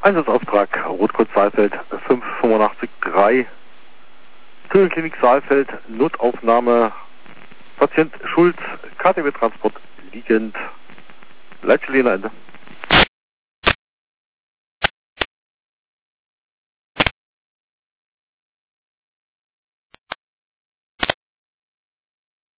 Einsatzauftrag Rotkreuz Saalfeld 5883, Klinik Saalfeld, Notaufnahme, Patient Schulz, KTW-Transport liegend, Leitstelle Ende.